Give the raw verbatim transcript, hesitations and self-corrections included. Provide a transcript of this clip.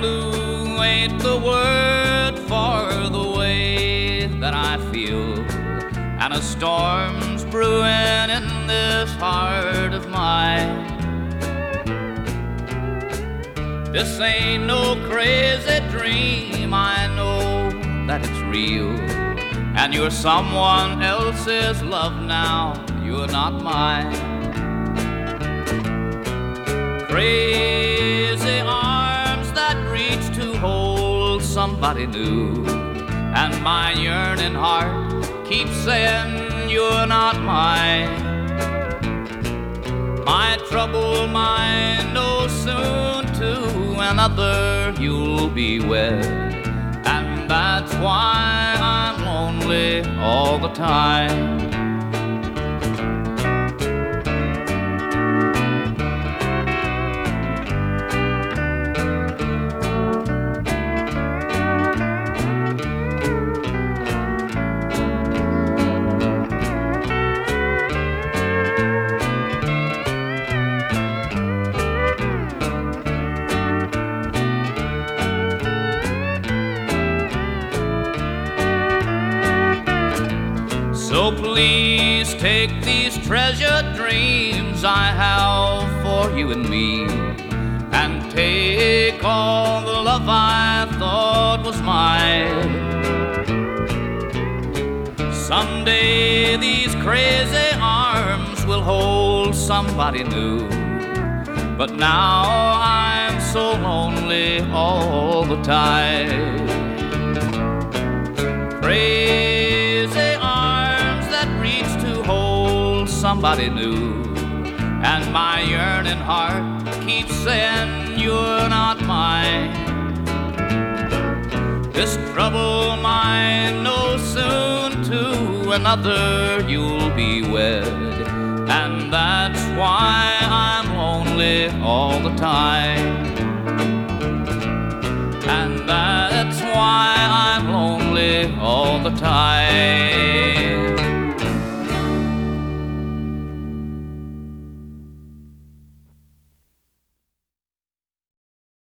blue ain't the word for the way that I feel, and a storm's brewing in this heart of mine. This ain't no crazy dream, I know that it's real, and you're someone else's love now, you're not mine. Crazy arms that reach to hold somebody new, and my yearning heart keeps saying you're not mine. My troubled mind knows soon to another you'll be wed, and that's why I'm lonely all the time. So please take these treasured dreams I have for you and me, and take all the love I thought was mine. Someday these crazy arms will hold somebody new, but now I'm so lonely all the time. Crazy arms that reach to hold somebody new, and my yearning heart keeps saying you're not mine. This troubled mind knows soon to another you'll be wed, and that's why I'm lonely all the time. And that's why I'm lonely all the time.